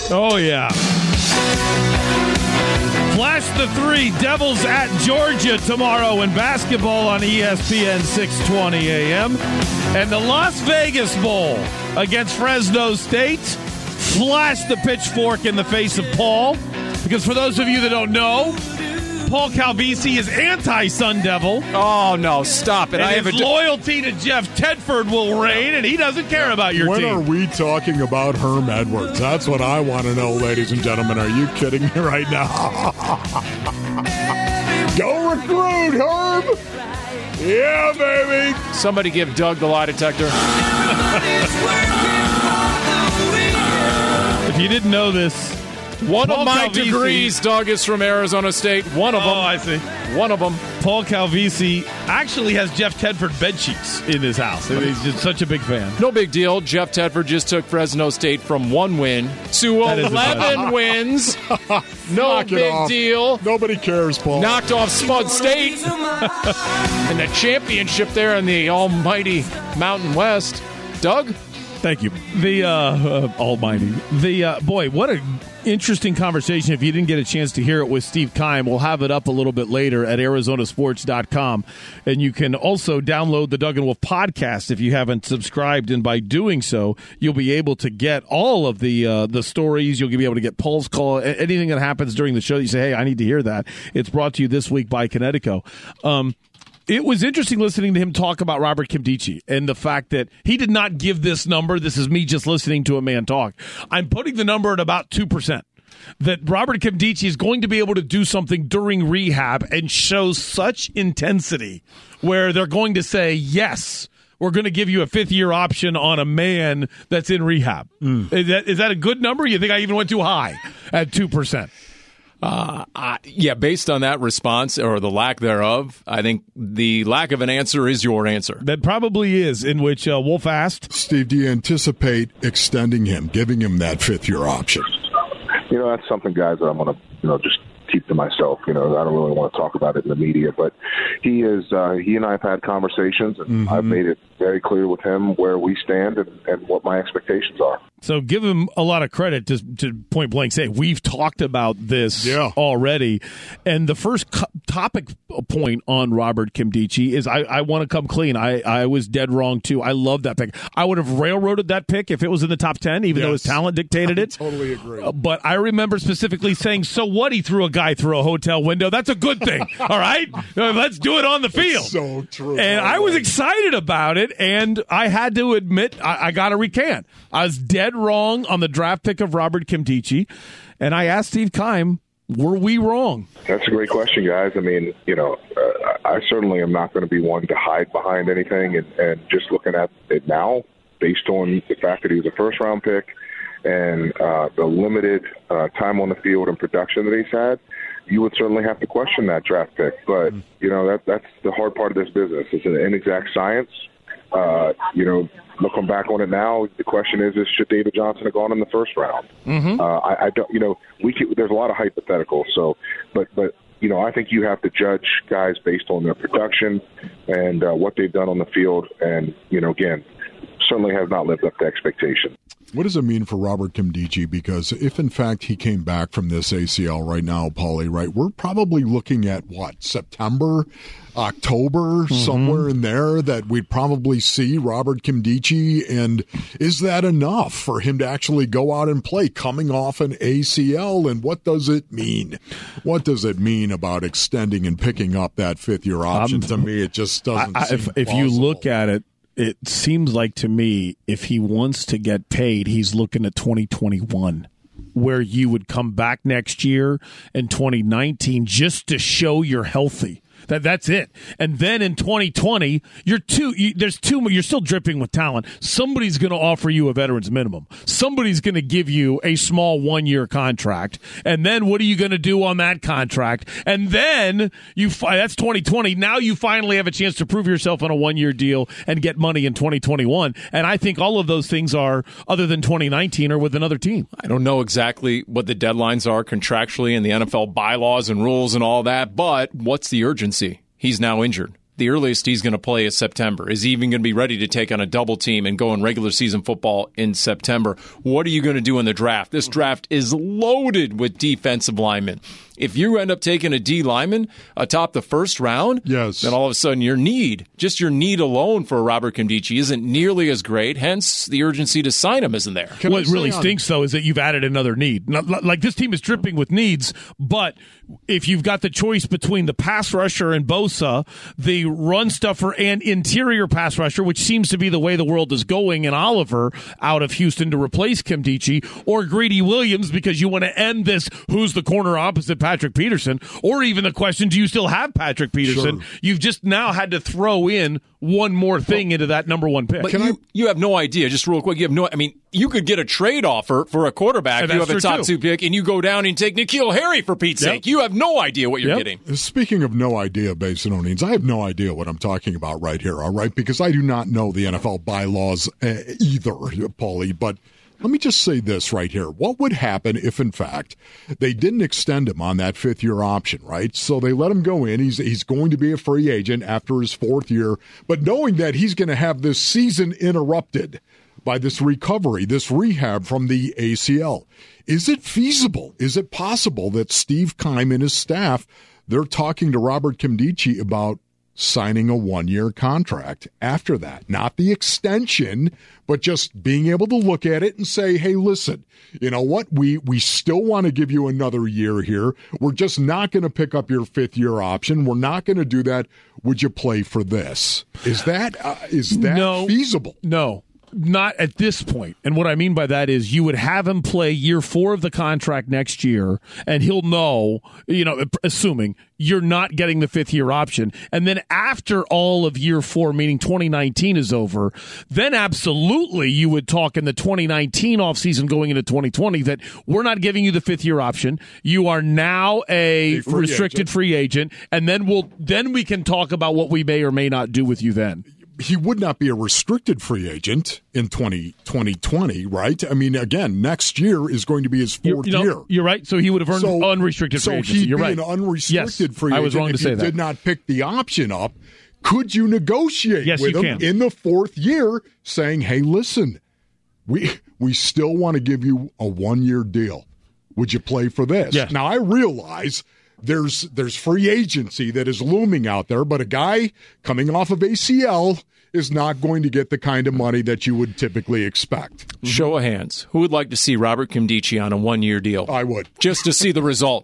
Oh, yeah. Flash the 3, Devils at Georgia tomorrow in basketball on ESPN 620 AM. And the Las Vegas Bowl against Fresno State. Flash the pitchfork in the face of Paul. Because for those of you that don't know, Paul Calvisi is anti-Sun Devil. Oh, no, stop it. And his loyalty to Jeff Tedford will reign, and he doesn't care about your team. When are we talking about Herm Edwards? That's what I want to know, ladies and gentlemen. Are you kidding me right now? Go recruit, Herm! Yeah, baby! Somebody give Doug the lie detector. If you didn't know this, One of my degrees, Doug, is from Arizona State. One of them. Oh, I see. One of them. Paul Calvisi actually has Jeff Tedford bedsheets in his house. He's just such a big fan. No big deal. Jeff Tedford just took Fresno State from 1 win to 11 wins. No big deal. Nobody cares, Paul. Knocked off Spud State. And the championship there in the almighty Mountain West. Doug? Thank you. The almighty. Boy, what a interesting conversation. If you didn't get a chance to hear it with Steve Keim, we'll have it up a little bit later at arizonasports.com. And you can also download the Doug and Wolf podcast if you haven't subscribed. And by doing so, you'll be able to get all of the stories. You'll be able to get Paul's call. Anything that happens during the show, you say, hey, I need to hear that. It's brought to you this week by Connecticut. It was interesting listening to him talk about Robert Kimdichie and the fact that he did not give this number. This is me just listening to a man talk. I'm putting the number at about 2%. That Robert Kimdichie is going to be able to do something during rehab and show such intensity where they're going to say, yes, we're going to give you a 5th-year option on a man that's in rehab. Is that a good number? You think I even went too high at 2%? Yeah, based on that response or the lack thereof, I think the lack of an answer is your answer. That probably is, in which Wolf asked. Steve, do you anticipate extending him, giving him that 5th-year option? That's something, guys, that I'm going to, just keep to myself. I don't really want to talk about it in the media, but he and I have had conversations, and I've made it very clear with him where we stand and what my expectations are. So give him a lot of credit to point blank say, we've talked about this already. And the first topic point on Robert Kimdichie is I want to come clean. I was dead wrong, too. I love that pick. I would have railroaded that pick if it was in the top 10, even though his talent dictated it. Totally agree. But I remember specifically saying, so what? He threw a guy through a hotel window. That's a good thing. All right? Let's do it on the field. It's so true. And I was excited about it, and I had to admit, I got to recant. I was dead wrong on the draft pick of Robert Kimdichie, and I asked Steve Keim, were we wrong? That's a great question, guys. I mean, I certainly am not going to be one to hide behind anything, and just looking at it now, based on the fact that he was a first-round pick and the limited time on the field and production that he's had, you would certainly have to question that draft pick. But, that's the hard part of this business. It's an inexact science. Looking back on it now, the question is should David Johnson have gone in the first round? I don't. There's a lot of hypotheticals. So, but I think you have to judge guys based on their production and what they've done on the field. And again, certainly has not lived up to expectation. What does it mean for Robert Kimdichie? Because if, in fact, he came back from this ACL right now, Paulie, right, we're probably looking at, September, October, somewhere in there that we'd probably see Robert Kimdichie. And is that enough for him to actually go out and play coming off an ACL? And what does it mean? What does it mean about extending and picking up that 5th-year option? To me, it just doesn't seem if you look at it, it seems like to me, if he wants to get paid, he's looking at 2021, where you would come back next year in 2019 just to show you're healthy. That's it. And then in 2020, you're still dripping with talent. Somebody's going to offer you a veteran's minimum. Somebody's going to give you a small 1-year contract. And then what are you going to do on that contract? And then that's 2020. Now you finally have a chance to prove yourself on a 1-year deal and get money in 2021. And I think all of those things are, other than 2019, are with another team. I don't know exactly what the deadlines are contractually in the NFL bylaws and rules and all that, but what's the urgency? He's now injured. the earliest he's going to play is September. Is he even going to be ready to take on a double team and go in regular season football in September? What are you going to do in the draft? This draft is loaded with defensive linemen. If you end up taking a D lineman atop the first round, yes, then all of a sudden your need alone for Robert Nkemdiche isn't nearly as great. Hence, the urgency to sign him isn't there. What really stinks, though, is that you've added another need. Like, this team is dripping with needs, but if you've got the choice between the pass rusher and Bosa, the run stuffer and interior pass rusher, which seems to be the way the world is going, and Oliver out of Houston to replace Nkemdiche, or Greedy Williams because you want to end this who's the corner opposite Patrick Peterson, or even the question, do you still have Patrick Peterson? Sure. You've just now had to throw in one more thing into that number one pick. But you have no idea, just real quick, you could get a trade offer for a quarterback. You have a top 2 pick, and you go down and take N'Keal Harry, for Pete's sake. You have no idea what you're getting. Speaking of no idea, Basinonians, I have no idea what I'm talking about right here, all right? Because I do not know the NFL bylaws either, Paulie, but let me just say this right here. What would happen if, in fact, they didn't extend him on that 5th-year option, right? So they let him go in. He's going to be a free agent after his 4th year, but knowing that he's going to have this season interrupted by this recovery, this rehab from the ACL. Is it feasible? Is it possible that Steve Keim and his staff, they're talking to Robert Nkemdiche about signing a 1-year contract after that? Not the extension, but just being able to look at it and say, hey, listen, you know what? We still want to give you another year here. We're just not going to pick up your 5th-year option. We're not going to do that. Would you play for this? Is that feasible? No. Not at this point. And what I mean by that is you would have him play year 4 of the contract next year, and he'll know, assuming you're not getting the 5th-year option. And then after all of year 4, meaning 2019 is over, then absolutely you would talk in the 2019 offseason going into 2020 that we're not giving you the 5th-year option. You are now a restricted free agent, and then we can talk about what we may or may not do with you then. He would not be a restricted free agent in 2020, right? I mean, again, next year is going to be his 4th year. You're right. So he would have earned unrestricted free agency. You're right. So he'd be an unrestricted free agent. I was wrong to say that. Did not pick the option up. Could you negotiate with him in the 4th year saying, hey, listen, we still want to give you a 1-year deal. Would you play for this? Yes. Now, I realize there's free agency that is looming out there, but a guy coming off of ACL is not going to get the kind of money that you would typically expect. Show of hands. Who would like to see Robert Nkemdiche on a 1-year deal? I would. Just to see the result.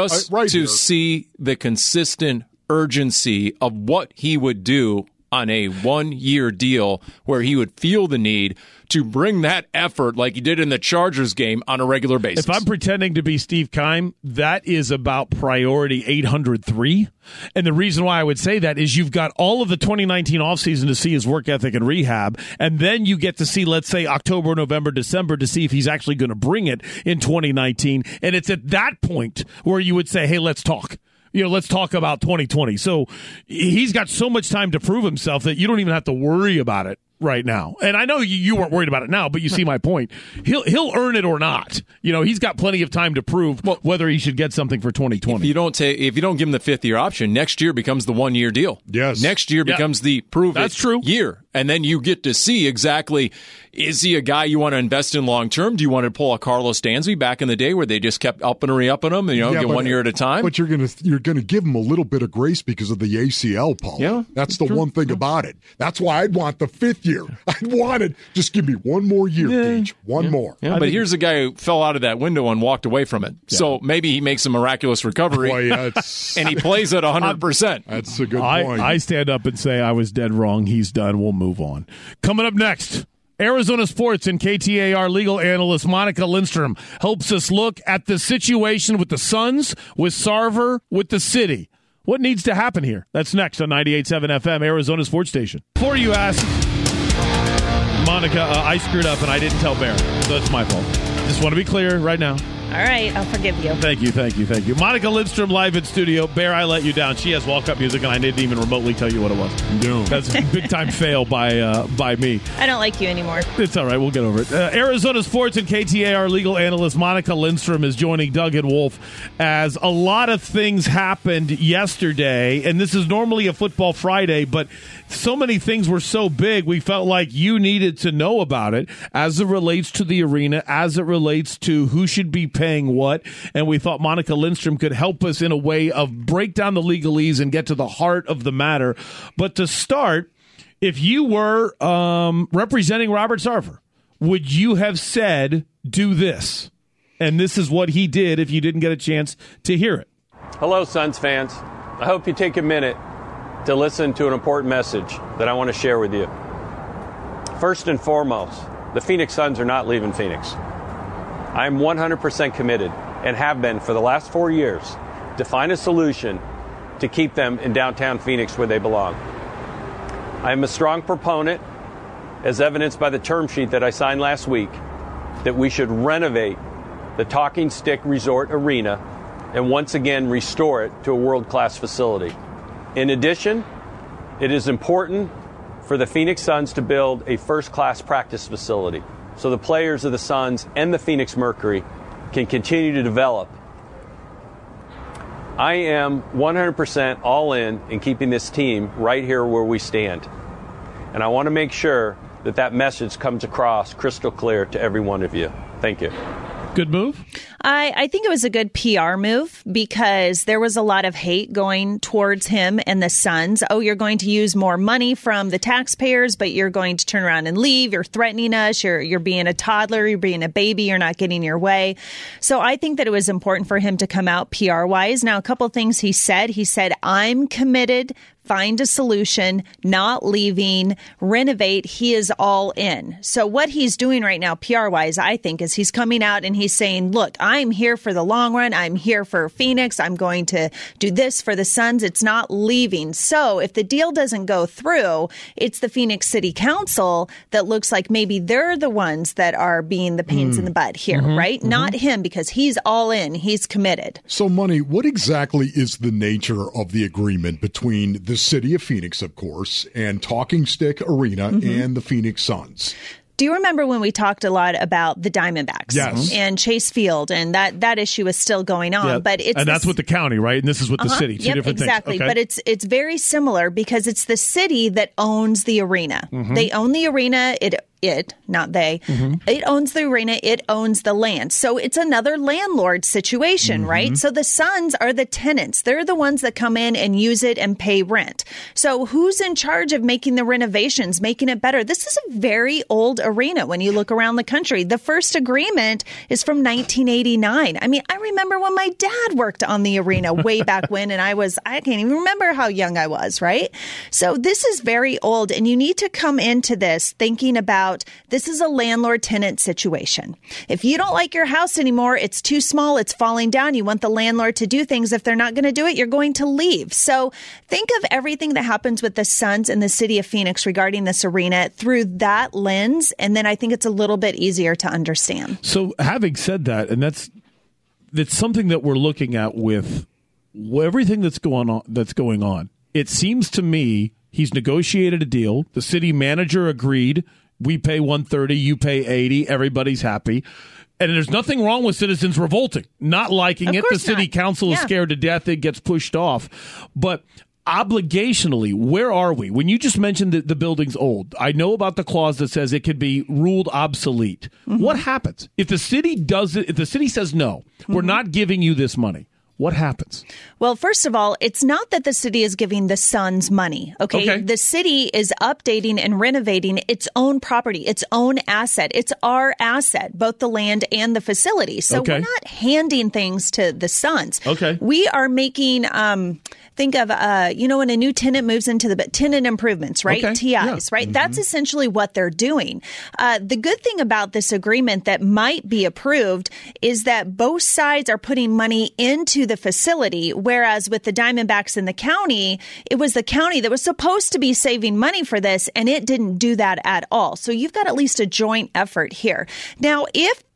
See the consistent urgency of what he would do on a 1-year deal where he would feel the need to bring that effort like he did in the Chargers game on a regular basis. If I'm pretending to be Steve Keim, that is about priority 803. And the reason why I would say that is you've got all of the 2019 offseason to see his work ethic and rehab, and then you get to see, let's say, October, November, December to see if he's actually going to bring it in 2019. And it's at that point where you would say, hey, let's talk. Let's talk about 2020. So he's got so much time to prove himself that you don't even have to worry about it right now. And I know you weren't worried about it now, but you see my point. He'll earn it or not. He's got plenty of time to prove whether he should get something for 2020. If you don't give him the 5th-year option, next year becomes the 1-year deal. Yes. Next year becomes the prove That's true. year. And then you get to see exactly, is he a guy you want to invest in long term? Do you want to pull a Carlos Dansby back in the day where they just kept upping him, get 1 year at a time? But you're gonna give him a little bit of grace because of the ACL, Paul. Yeah, that's the one thing about it. That's why I'd want the 5th year. I'd want it. Just give me one more year, Deej. One more. Yeah, but here's a guy who fell out of that window and walked away from it. Yeah. So maybe he makes a miraculous recovery and he plays at 100%. That's a good point. I stand up and say I was dead wrong. He's done. We'll move on. Coming up next, Arizona Sports and KTAR legal analyst Monica Lindstrom helps us look at the situation with the Suns, with Sarver, with the city. What needs to happen here? That's next on 98.7 FM, Arizona Sports Station. Before you ask, Monica, I screwed up and I didn't tell Barry, so it's my fault. Just want to be clear right now. All right, I'll forgive you. Thank you. Monica Lindstrom live in studio. Bear, I let you down. She has walk-up music, and I didn't even remotely tell you what it was. No. That's a big-time fail by me. I don't like you anymore. It's all right. We'll get over it. Arizona Sports and KTAR legal analyst Monica Lindstrom is joining Doug and Wolf as a lot of things happened yesterday, and this is normally a Football Friday, but so many things were so big, we felt like you needed to know about it as it relates to the arena, as it relates to who should be paying what, and we thought Monica Lindstrom could help us in a way of break down the legalese and get to the heart of the matter. But to start, if you were representing Robert Sarver, would you have said, do this? And this is what he did if you didn't get a chance to hear it. Hello, Suns fans. I hope you take a minute to listen to an important message that I want to share with you. First and foremost, the Phoenix Suns are not leaving Phoenix. I am 100% committed, and have been for the last 4 years, to find a solution to keep them in downtown Phoenix where they belong. I am a strong proponent, as evidenced by the term sheet that I signed last week, that we should renovate the Talking Stick Resort Arena and once again restore it to a world-class facility. In addition, it is important for the Phoenix Suns to build a first-class practice facility so the players of the Suns and the Phoenix Mercury can continue to develop. I am 100% all in keeping this team right here where we stand. And I want to make sure that that message comes across crystal clear to every one of you. Thank you. Good move? I think it was a good PR move because there was a lot of hate going towards him and the Suns. Oh, you're going to use more money from the taxpayers, but you're going to turn around and leave. You're threatening us. You're being a toddler. You're being a baby. You're not getting your way. So I think that it was important for him to come out PR-wise. Now, a couple of things he said. He said, I'm committed. Find a solution, not leaving, renovate. He is all in. So what he's doing right now, PR-wise, I think, is he's coming out and he's saying, look, I'm here for the long run. I'm here for Phoenix. I'm going to do this for the Suns. It's not leaving. So if the deal doesn't go through, it's the Phoenix City Council that looks like maybe they're the ones that are being the pains in the butt here, right? Not him, because he's all in. He's committed. So, Money, what exactly is the nature of the agreement between the city of Phoenix, of course, and Talking Stick Arena and the Phoenix Suns? Do you remember when we talked a lot about the Diamondbacks and Chase Field, and that issue is still going on? Yeah. But it's that's with the county, right? And this is with the city. Two different exactly. things. Okay. But it's very similar because it's the city that owns the arena. They own the arena. Not they. It owns the arena. It owns the land. So it's another landlord situation, right? So the Suns are the tenants. They're the ones that come in and use it and pay rent. So who's in charge of making the renovations, making it better? This is a very old arena when you look around the country. The first agreement is from 1989. I mean, I remember when my dad worked on the arena way back when, and I can't even remember how young I was, right? So this is very old, and you need to come into this thinking about this is a landlord-tenant situation. If you don't like your house anymore, it's too small, it's falling down, you want the landlord to do things. If they're not going to do it, you're going to leave. So think of everything that happens with the Suns and the city of Phoenix regarding this arena through that lens, and then I think it's a little bit easier to understand. So having said that, and that's something that we're looking at with everything that's going on. It seems to me he's negotiated a deal. The city manager agreed. We pay $130, you pay $80, everybody's happy. And there's nothing wrong with citizens revolting, not liking it. The city council is scared to death. It gets pushed off. But obligationally, where are we? When you just mentioned that the building's old, I know about the clause that says it could be ruled obsolete. What happens? If the city does it, if the city says, no, we're not giving you this money, what happens? Well, first of all, it's not that the city is giving the Suns money, okay? The city is updating and renovating its own property, its own asset. It's our asset, both the land and the facility. So we're not handing things to the Suns. We are making, think of, when a new tenant moves into the tenant improvements, right? TIs, right? That's essentially what they're doing. The good thing about this agreement that might be approved is that both sides are putting money into the facility, whereas with the Diamondbacks in the county, it was the county that was supposed to be saving money for this, and it didn't do that at all. So you've got at least a joint effort here. Now, if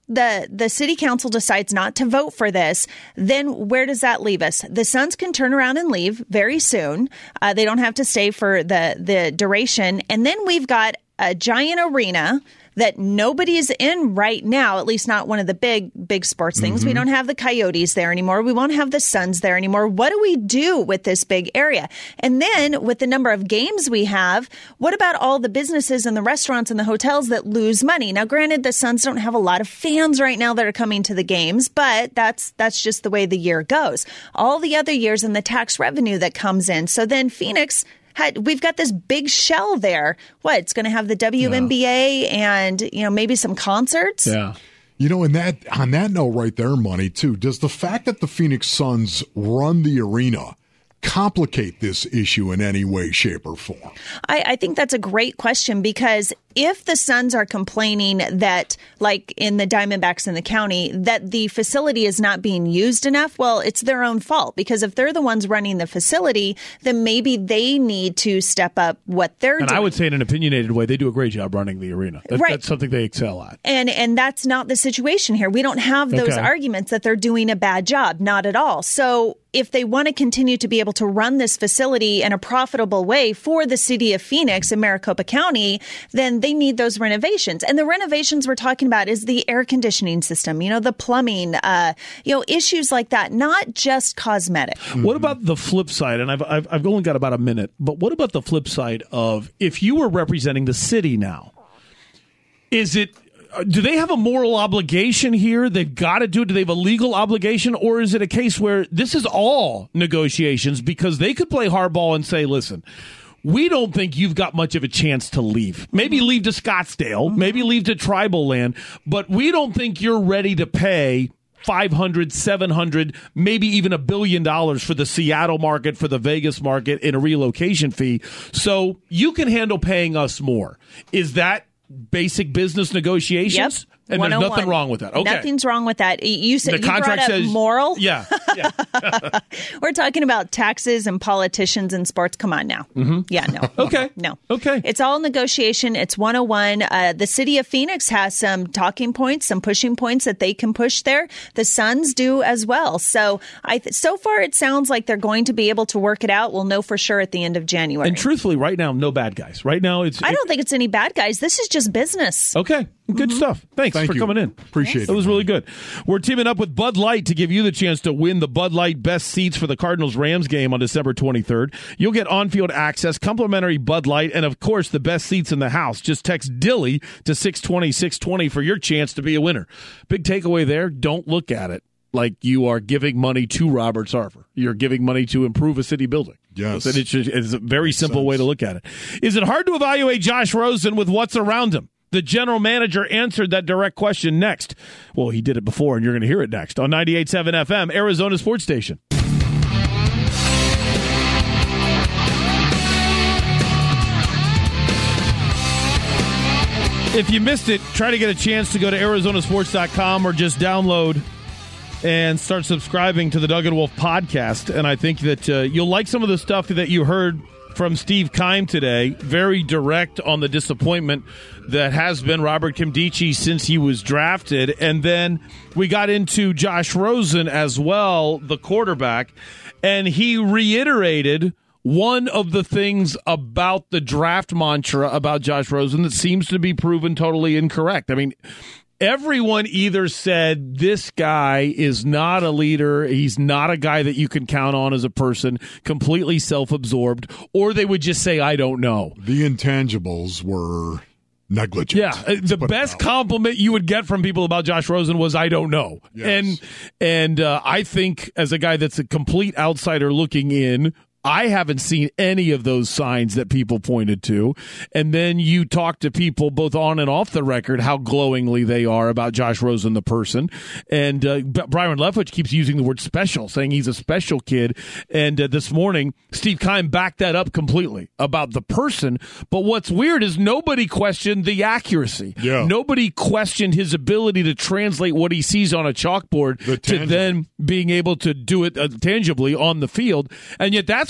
the city council decides not to vote for this, then where does that leave us? The Suns can turn around and leave very soon. They don't have to stay for the duration. And then we've got a giant arena that nobody's in right now, at least not one of the big sports things. Mm-hmm. We don't have the Coyotes there anymore. We won't have the Suns there anymore. What do we do with this big area? And then with the number of games we have, what about all the businesses and the restaurants and the hotels that lose money? Now, granted, the Suns don't have a lot of fans right now that are coming to the games, but that's just the way the year goes. All the other years and the tax revenue that comes in. So then Phoenix, we've got this big shell there. What? It's going to have the WNBA and, maybe some concerts? Yeah. And on that note right there, Money, too, does the fact that the Phoenix Suns run the arena complicate this issue in any way, shape, or form? I think that's a great question, because if the Suns are complaining that, like in the Diamondbacks in the county, that the facility is not being used enough, well, it's their own fault, because if they're the ones running the facility, then maybe they need to step up what they're doing. And I would say in an opinionated way, they do a great job running the arena. Right. That's something they excel at. And that's not the situation here. We don't have those arguments that they're doing a bad job. Not at all. So if they want to continue to be able to run this facility in a profitable way for the city of Phoenix and Maricopa County, then they need those renovations. And the renovations we're talking about is the air conditioning system, the plumbing, issues like that, not just cosmetic. What about the flip side? And I've only got about a minute, but what about the flip side of, if you were representing the city now, do they have a moral obligation here? They've got to do it. Do they have a legal obligation? Or is it a case where this is all negotiations, because they could play hardball and say, listen, we don't think you've got much of a chance to leave. Maybe leave to Scottsdale, maybe leave to tribal land, but we don't think you're ready to pay $500, $700, maybe even $1 billion for the Seattle market, for the Vegas market in a relocation fee. So you can handle paying us more. Is that basic business negotiations? Yep. And there's nothing wrong with that. Okay. Nothing's wrong with that. You said the you brought up says, moral. Yeah. We're talking about taxes and politicians and sports. Come on now. Mm-hmm. Yeah, no. Okay. No. Okay. It's all negotiation. It's 101. The city of Phoenix has some talking points, some pushing points that they can push there. The Suns do as well. So so far it sounds like they're going to be able to work it out. We'll know for sure at the end of January. And truthfully, right now, no bad guys. Right now, I don't think it's any bad guys. This is just business. Okay. Good stuff. Thanks for coming in. Appreciate it. That was really good. We're teaming up with Bud Light to give you the chance to win the Bud Light best seats for the Cardinals-Rams game on December 23rd. You'll get on-field access, complimentary Bud Light, and, of course, the best seats in the house. Just text Dilly to 620-620 for your chance to be a winner. Big takeaway there, don't look at it like you are giving money to Robert Sarver. You're giving money to improve a city building. Yes. It's a very simple way to look at it. Is it hard to evaluate Josh Rosen with what's around him? The general manager answered that direct question next. Well, he did it before, and you're going to hear it next on 98.7 FM, Arizona Sports Station. If you missed it, try to get a chance to go to arizonasports.com or just download and start subscribing to the Doug and Wolf podcast. And I think that you'll like some of the stuff that you heard from Steve Keim today. Very direct on the disappointment that has been Robert Nkemdiche since he was drafted. And then we got into Josh Rosen as well, the quarterback, and he reiterated one of the things about the draft mantra about Josh Rosen that seems to be proven totally incorrect. I mean, everyone either said this guy is not a leader, he's not a guy that you can count on as a person, completely self-absorbed, or they would just say, I don't know. The intangibles were negligent. Yeah, the best compliment you would get from people about Josh Rosen was, I don't know. Yes. And I think as a guy that's a complete outsider looking in, I haven't seen any of those signs that people pointed to. And then you talk to people both on and off the record how glowingly they are about Josh Rosen, the person. And Byron Leftwich keeps using the word special, saying he's a special kid. And this morning, Steve Keim backed that up completely about the person. But what's weird is nobody questioned the accuracy. Yeah. Nobody questioned his ability to translate what he sees on a chalkboard to then being able to do it tangibly on the field. And yet that's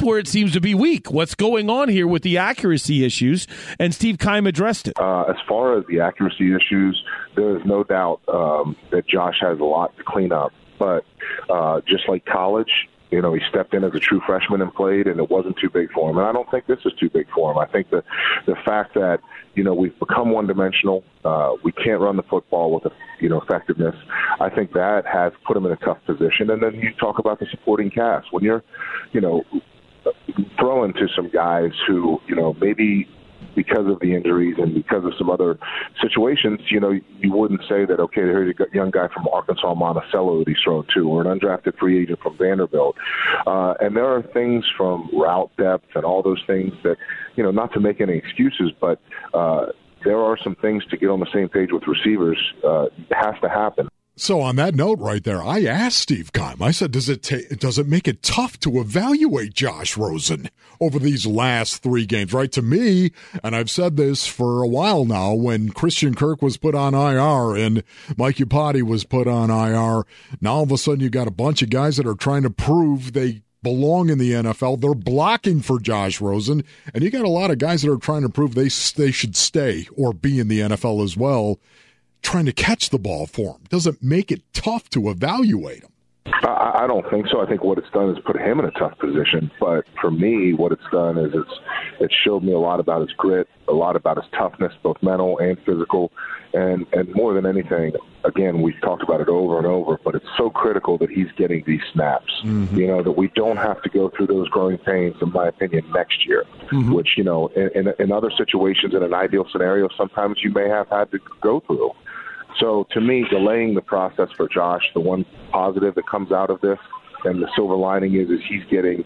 where it seems to be weak. What's going on here with the accuracy issues? And Steve Keim addressed it. As far as the accuracy issues, there is no doubt that Josh has a lot to clean up. But just like college, he stepped in as a true freshman and played, and it wasn't too big for him. And I don't think this is too big for him. I think the fact that, we've become one-dimensional, we can't run the football with, effectiveness, I think that has put him in a tough position. And then you talk about the supporting cast. When you're, throwing to some guys who, maybe because of the injuries and because of some other situations, you wouldn't say that, okay, here's a young guy from Arkansas, Monticello that he's thrown to, or an undrafted free agent from Vanderbilt. And there are things from route depth and all those things that, not to make any excuses, but there are some things to get on the same page with receivers. It has to happen. So on that note right there, I asked Steve Keim, I said, does it make it tough to evaluate Josh Rosen over these last 3 games, right? To me, and I've said this for a while now, when Christian Kirk was put on IR and Mike Iupati was put on IR, now all of a sudden you got a bunch of guys that are trying to prove they belong in the NFL. They're blocking for Josh Rosen, and you got a lot of guys that are trying to prove they should stay or be in the NFL as well, trying to catch the ball for him. Does it make it tough to evaluate him? I don't think so. I think what it's done is put him in a tough position. But for me, what it's done is it's showed me a lot about his grit, a lot about his toughness, both mental and physical. And more than anything, again, we've talked about it over and over, but it's so critical that he's getting these snaps, that we don't have to go through those growing pains, in my opinion, next year, which, in other situations, in an ideal scenario, sometimes you may have had to go through. So to me, delaying the process for Josh, the one positive that comes out of this and the silver lining is he's getting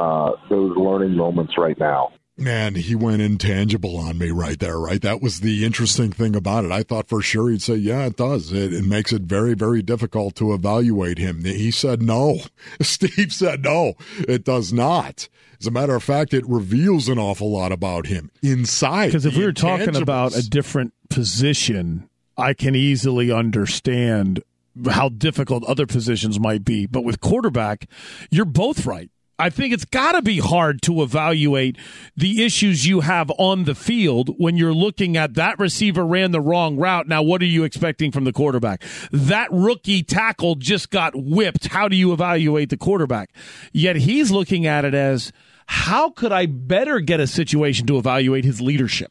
those learning moments right now. Man, he went intangible on me right there, right? That was the interesting thing about it. I thought for sure he'd say, yeah, it does. It makes it very, very difficult to evaluate him. He said no. Steve said no, it does not. As a matter of fact, it reveals an awful lot about him inside. Because if we were talking about a different position, I can easily understand how difficult other positions might be. But with quarterback, you're both right. I think it's got to be hard to evaluate the issues you have on the field when you're looking at that receiver ran the wrong route. Now, what are you expecting from the quarterback? That rookie tackle just got whipped. How do you evaluate the quarterback? Yet he's looking at it as, how could I better get a situation to evaluate his leadership?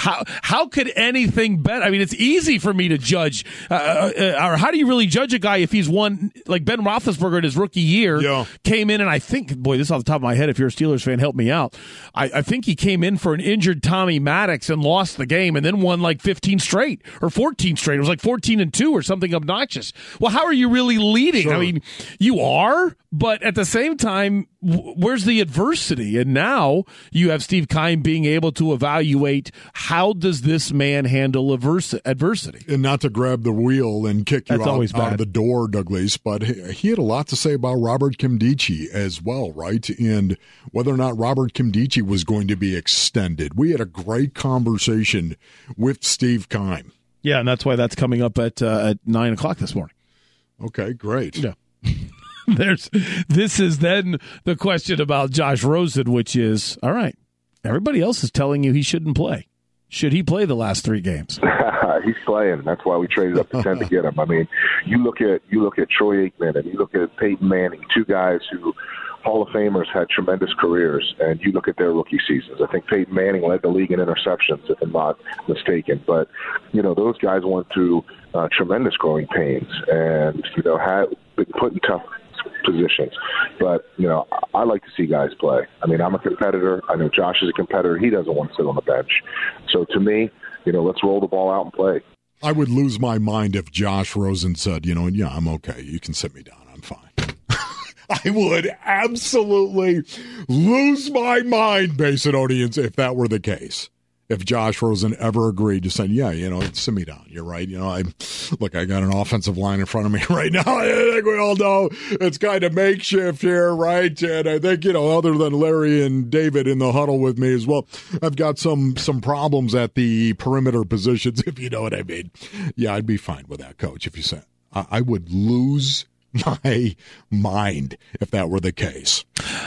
How could anything better? I mean, it's easy for me to judge. Or how do you really judge a guy if he's won, like Ben Roethlisberger in his rookie year, came in and I think, boy, this is off the top of my head, if you're a Steelers fan, help me out. I think he came in for an injured Tommy Maddox and lost the game and then won like 15 straight or 14 straight. It was like 14-2 or something obnoxious. Well, how are you really leading? Sure. I mean, you are, but at the same time, where's the adversity? And now you have Steve Keim being able to evaluate, how does this man handle adversity? And not to grab the wheel and kick you out of the door, Douglas, but he had a lot to say about Robert Nkemdiche as well, right? And whether or not Robert Nkemdiche was going to be extended. We had a great conversation with Steve Keim. Yeah, and that's why that's coming up at 9 o'clock this morning. Okay, great. Yeah. This is then the question about Josh Rosen, which is, all right, everybody else is telling you he shouldn't play. Should he play the last 3 games? He's playing. That's why we traded up to 10 to get him. I mean, you look at Troy Aikman and you look at Peyton Manning, 2 guys who Hall of Famers had tremendous careers, and you look at their rookie seasons. I think Peyton Manning led the league in interceptions, if I'm not mistaken. But, those guys went through tremendous growing pains and, had been put in tough positions. But, I like to see guys play. I mean, I'm a competitor. I know Josh is a competitor. He doesn't want to sit on the bench. So to me, let's roll the ball out and play. I would lose my mind if Josh Rosen said, yeah, I'm okay. You can sit me down. I'm fine. I would absolutely lose my mind, Basinonians, if that were the case. If Josh Rosen ever agreed to say, sit me down. You're right. I got an offensive line in front of me right now. I think we all know it's kind of makeshift here, right? And I think, other than Larry and David in the huddle with me as well, I've got some problems at the perimeter positions, if you know what I mean. Yeah, I'd be fine with that, Coach, if you said. I would lose my mind if that were the case.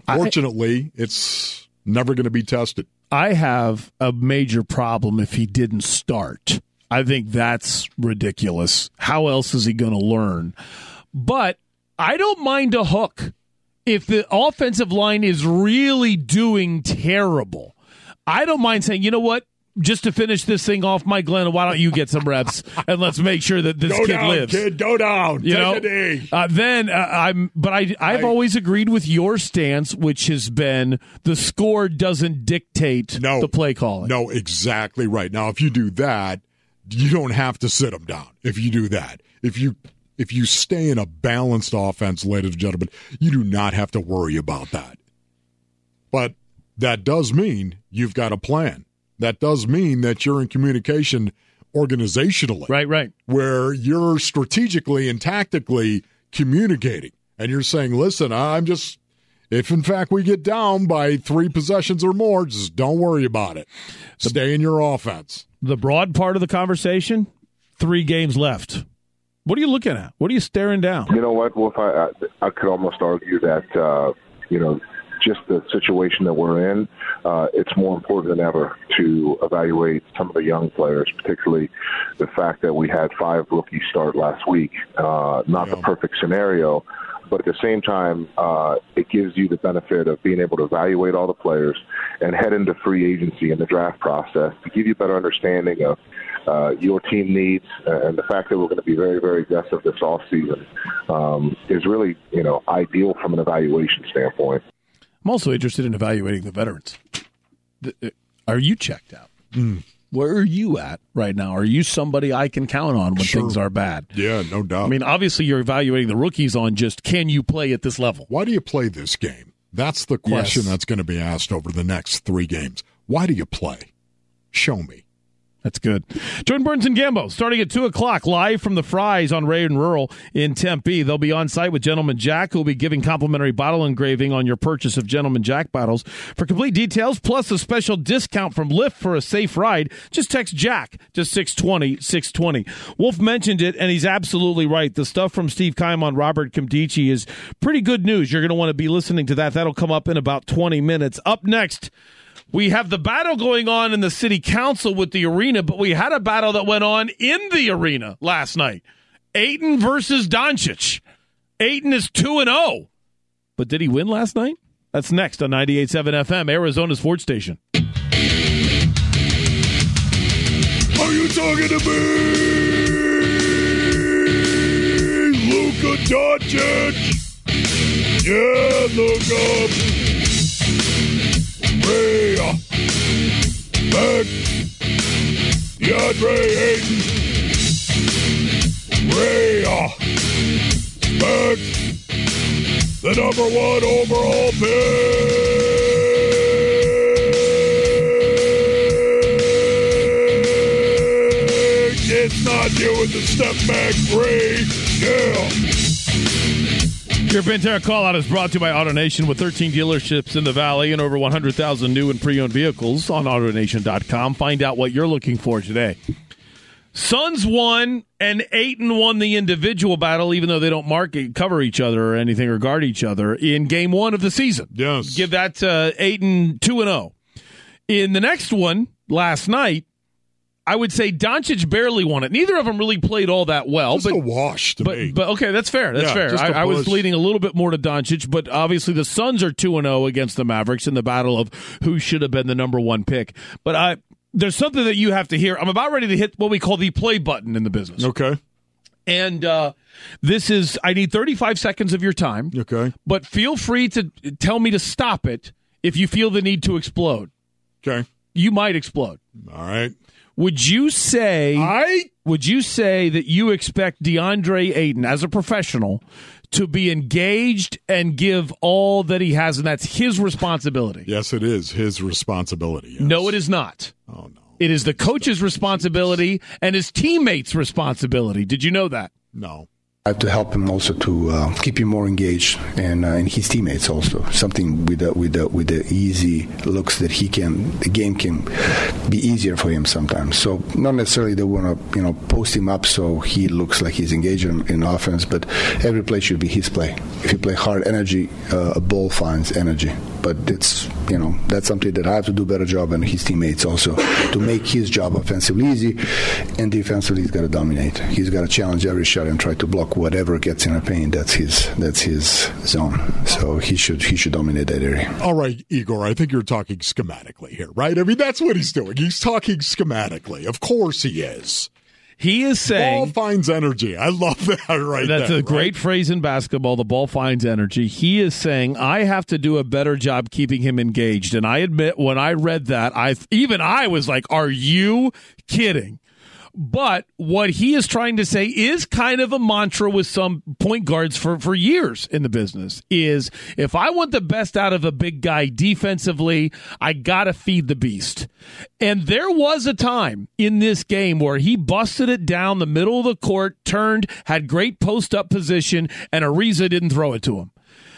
Fortunately, it's never going to be tested. I have a major problem if he didn't start. I think that's ridiculous. How else is he going to learn? But I don't mind a hook. If the offensive line is really doing terrible, I don't mind saying, you know what? Just to finish this thing off, Mike Glenn, why don't you get some reps and let's make sure that this kid lives. Kid, go down. You Take know, a knee. I've always agreed with your stance, which has been the score doesn't dictate the play calling. No, exactly right. Now, if you do that, you don't have to sit them down. If you do that, if you stay in a balanced offense, ladies and gentlemen, you do not have to worry about that. But that does mean you've got a plan. That does mean that you're in communication organizationally. Right. Where you're strategically and tactically communicating. And you're saying, listen, if in fact we get down by 3 possessions or more, just don't worry about it. Stay in your offense. The broad part of the conversation, 3 games left. What are you looking at? What are you staring down? You know what, Wolf? I could almost argue that, just the situation that we're in, it's more important than ever to evaluate some of the young players, particularly the fact that we had 5 rookies start last week. Not the perfect scenario, but at the same time, it gives you the benefit of being able to evaluate all the players and head into free agency and the draft process to give you a better understanding of your team needs, and the fact that we're going to be very, very aggressive this offseason is really, ideal from an evaluation standpoint. I'm also interested in evaluating the veterans. Are you checked out? Where are you at right now? Are you somebody I can count on when things are bad? Yeah, no doubt. I mean, obviously you're evaluating the rookies on just can you play at this level? Why do you play this game? That's the question that's going to be asked over the next 3 games. Why do you play? Show me. That's good. Jordan Burns and Gambo starting at 2 o'clock live from the Fry's on Ray and Rural in Tempe. They'll be on site with Gentleman Jack, who will be giving complimentary bottle engraving on your purchase of Gentleman Jack bottles. For complete details, plus a special discount from Lyft for a safe ride, just text Jack to 620-620. Wolf mentioned it, and he's absolutely right. The stuff from Steve Keim on Robert Nkemdiche is pretty good news. You're going to want to be listening to that. That'll come up in about 20 minutes. Up next, we have the battle going on in the city council with the arena, but we had a battle that went on in the arena last night. Ayton versus Doncic. Ayton is 2-0. But did he win last night? That's next on 98.7 FM, Arizona Sports Station. Are you talking to me? Luka Doncic. Yeah, look up. Ray, back, DeAndre Ayton. Ray, back, the number 1 overall pick. It's not you with the step back, Ray. Yeah. Your Pantera call-out is brought to you by AutoNation with 13 dealerships in the Valley and over 100,000 new and pre-owned vehicles on AutoNation.com. Find out what you're looking for today. Suns won, and Ayton won the individual battle, even though they don't cover each other or anything or guard each other, in Game 1 of the season. Yes. Give that Ayton 2-0. In the next one, last night, I would say Doncic barely won it. Neither of them really played all that well. Just a wash to me. But okay, that's fair. That's fair. I was leaning a little bit more to Doncic, but obviously the Suns are 2-0 against the Mavericks in the battle of who should have been the number 1 pick. But there's something that you have to hear. I'm about ready to hit what we call the play button in the business. Okay. And this is, I need 35 seconds of your time. Okay. But feel free to tell me to stop it if you feel the need to explode. Okay. You might explode. All right. Would you say that you expect DeAndre Ayton as a professional to be engaged and give all that he has, and that's his responsibility? Yes, it is his responsibility. Yes. No, it is not. Oh, no. It is the coach's responsibility and his teammates' responsibility. Did you know that? No. To help him also to keep him more engaged and his teammates also. Something with the easy looks that the game can be easier for him sometimes. So not necessarily they want to post him up so he looks like he's engaged in offense, but every play should be his play. If you play hard energy, a ball finds energy. But it's that's something that I have to do a better job, and his teammates also, to make his job offensively easy, and defensively he's got to dominate. He's got to challenge every shot and try to block whatever gets in a paint. That's his zone. So he should dominate that area. All right, Igor, I think you're talking schematically here, right? I mean, that's what he's doing. He's talking schematically. Of course he is. He is saying... The ball finds energy. I love that right there. That's a great phrase in basketball, the ball finds energy. He is saying, I have to do a better job keeping him engaged. And I admit, when I read that, I was like, are you kidding? But what he is trying to say is kind of a mantra with some point guards for years in the business, is if I want the best out of a big guy defensively, I got to feed the beast. And there was a time in this game where he busted it down the middle of the court, turned, had great post-up position, and Ariza didn't throw it to him.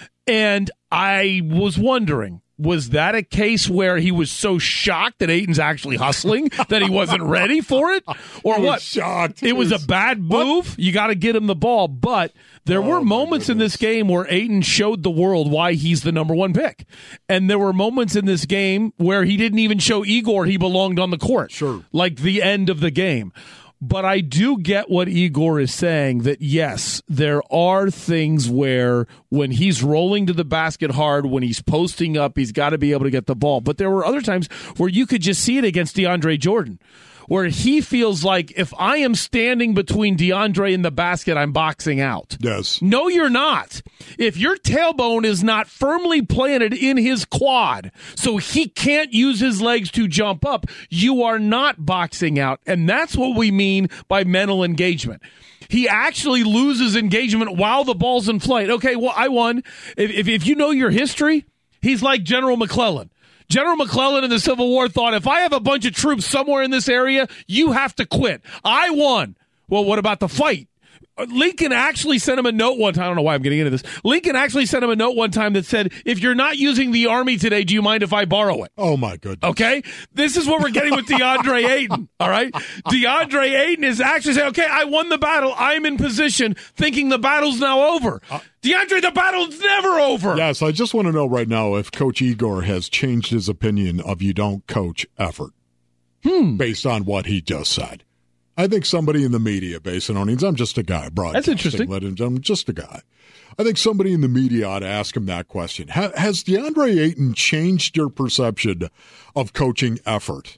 And I was wondering, was that a case where he was so shocked that Ayton's actually hustling that he wasn't ready for it? Or what? Shocked. It was a bad move. You got to get him the ball. But there were moments in this game where Ayton showed the world why he's the number one pick. And there were moments in this game where he didn't even show Igor he belonged on the court. Sure. Like the end of the game. But I do get what Igor is saying, that yes, there are things where when he's rolling to the basket hard, when he's posting up, he's got to be able to get the ball. But there were other times where you could just see it against DeAndre Jordan, where he feels like if I am standing between DeAndre and the basket, I'm boxing out. Yes. No, you're not. If your tailbone is not firmly planted in his quad, so he can't use his legs to jump up, you are not boxing out. And that's what we mean by mental engagement. He actually loses engagement while the ball's in flight. Okay, well, I won. If you know your history, he's like General McClellan. General McClellan in the Civil War thought, if I have a bunch of troops somewhere in this area, you have to quit. I won. Well, what about the fight? Lincoln actually sent him a note one time. I don't know why I'm getting into this. Lincoln actually sent him a note one time that said, if you're not using the Army today, do you mind if I borrow it? Oh, my goodness. Okay? This is what we're getting with DeAndre Ayton, all right? DeAndre Ayton is actually saying, okay, I won the battle. I'm in position, thinking the battle's now over. DeAndre, the battle's never over. Yes, I just want to know right now if Coach Igor has changed his opinion of you don't coach effort based on what he just said. I think somebody in the media, based on I'm just a guy, broadcasting. That's interesting. Ladies and gentlemen, just a guy. I think somebody in the media ought to ask him that question. Has DeAndre Ayton changed your perception of coaching effort?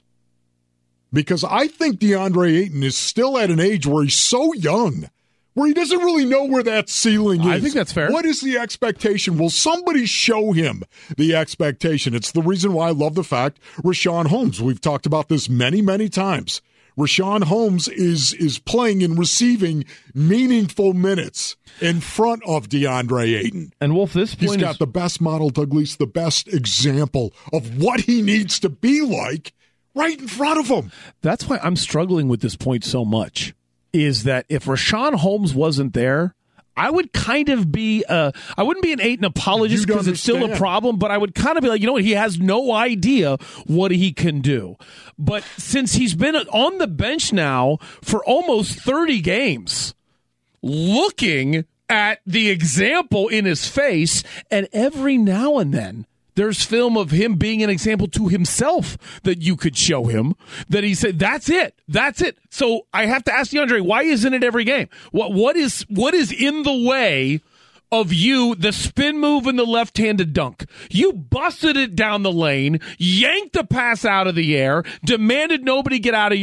Because I think DeAndre Ayton is still at an age where he's so young, where he doesn't really know where that ceiling is. I think that's fair. What is the expectation? Will somebody show him the expectation? It's the reason why I love the fact Richaun Holmes, we've talked about this many, many times. Richaun Holmes is playing and receiving meaningful minutes in front of DeAndre Ayton. And Wolf, this point he's got the best model, Doug Leese, the best example of what he needs to be like right in front of him. That's why I'm struggling with this point so much, is that if Richaun Holmes wasn't there, I would kind of be I wouldn't be an Ayton apologist because it's still a problem, but I would kind of be like, you know what, he has no idea what he can do. But since he's been on the bench now for almost 30 games, looking at the example in his face, and every now and then there's film of him being an example to himself that you could show him, that he said, that's it. So I have to ask DeAndre, why isn't it every game? What is in the way of you, the spin move and the left-handed dunk? You busted it down the lane, yanked the pass out of the air, demanded everybody get out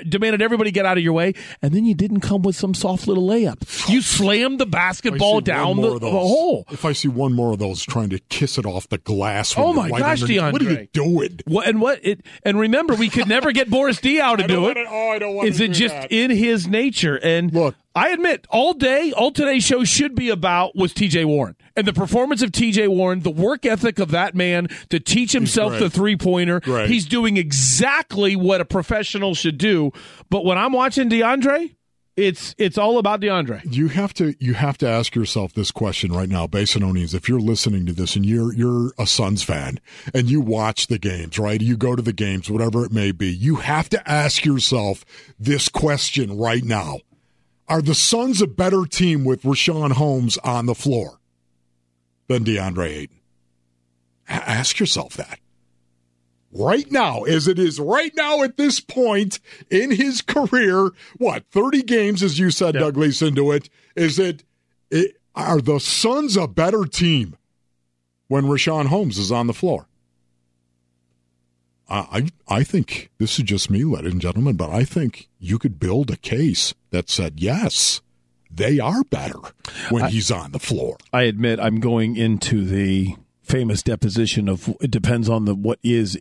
of your way, and then you didn't come with some soft little layup. You slammed the basketball down the hole. If I see one more of those trying to kiss it off the glass. Oh my gosh, DeAndre. What are you doing? And remember, we could never get Boris Diaw to do it. I don't want Is it just in his nature? And look, I admit, all today's show should be about was TJ Warren. And the performance of TJ Warren, the work ethic of that man to teach himself the three-pointer. He's doing exactly what a professional should do. But when I'm watching DeAndre, It's all about DeAndre. You have to ask yourself this question right now, Basinonians. If you're listening to this and you're a Suns fan and you watch the games, right? You go to the games, whatever it may be. You have to ask yourself this question right now: are the Suns a better team with Richaun Holmes on the floor than DeAndre Ayton? Ask yourself that. Right now, as it is right now at this point in his career, 30 games, as you said, Doug Leese, into it, are the Suns a better team when Richaun Holmes is on the floor? I think, this is just me, ladies and gentlemen, but I think you could build a case that said, yes, they are better when he's on the floor. I admit I'm going into the famous deposition of it depends on the what is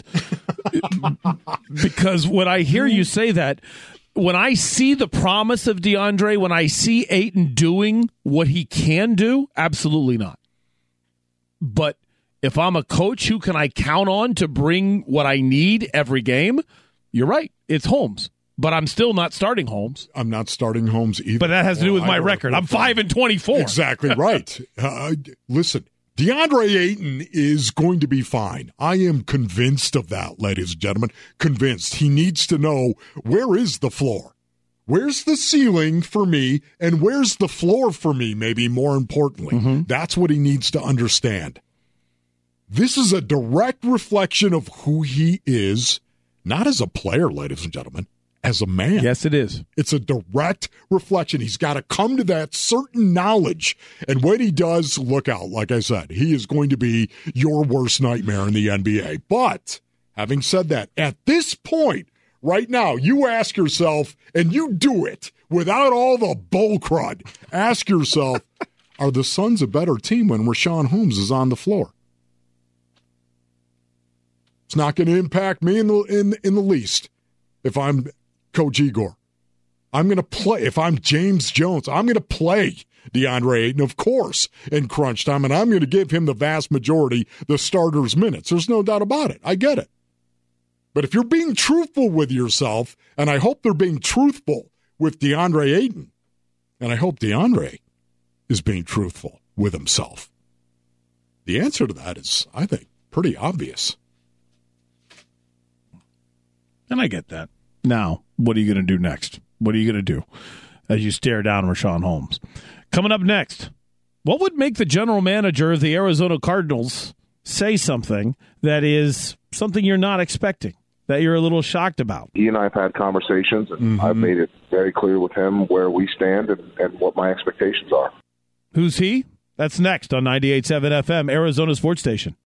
because when I hear you say that, when I see the promise of DeAndre, when I see Ayton doing what he can do, absolutely not. But if I'm a coach, who can I count on to bring what I need every game? You're right, it's Holmes. But I'm still not starting Holmes. I'm not starting Holmes either. But that has to do with my record. I'm 5-24. Exactly right. Listen, DeAndre Ayton is going to be fine. I am convinced of that, ladies and gentlemen. Convinced. He needs to know, where is the floor? Where's the ceiling for me, and where's the floor for me, maybe more importantly? Mm-hmm. That's what he needs to understand. This is a direct reflection of who he is, not as a player, ladies and gentlemen, as a man. Yes, it is. It's a direct reflection. He's got to come to that certain knowledge. And when he does, look out. Like I said, he is going to be your worst nightmare in the NBA. But having said that, at this point, right now, you ask yourself, and you do it without all the bull crud, ask yourself, are the Suns a better team when Richaun Holmes is on the floor? It's not going to impact me in the least if I'm Coach Igor. I'm going to play. If I'm James Jones, I'm going to play DeAndre Ayton, of course, in crunch time, and I'm going to give him the vast majority, the starters' minutes. There's no doubt about it. I get it. But if you're being truthful with yourself, and I hope they're being truthful with DeAndre Ayton, and I hope DeAndre is being truthful with himself, the answer to that is, I think, pretty obvious. And I get that. Now, what are you going to do next? What are you going to do as you stare down Richaun Holmes? Coming up next, what would make the general manager of the Arizona Cardinals say something that is something you're not expecting, that you're a little shocked about? He and I have had conversations, and I've made it very clear with him where we stand and what my expectations are. Who's he? That's next on 98.7 FM, Arizona Sports Station.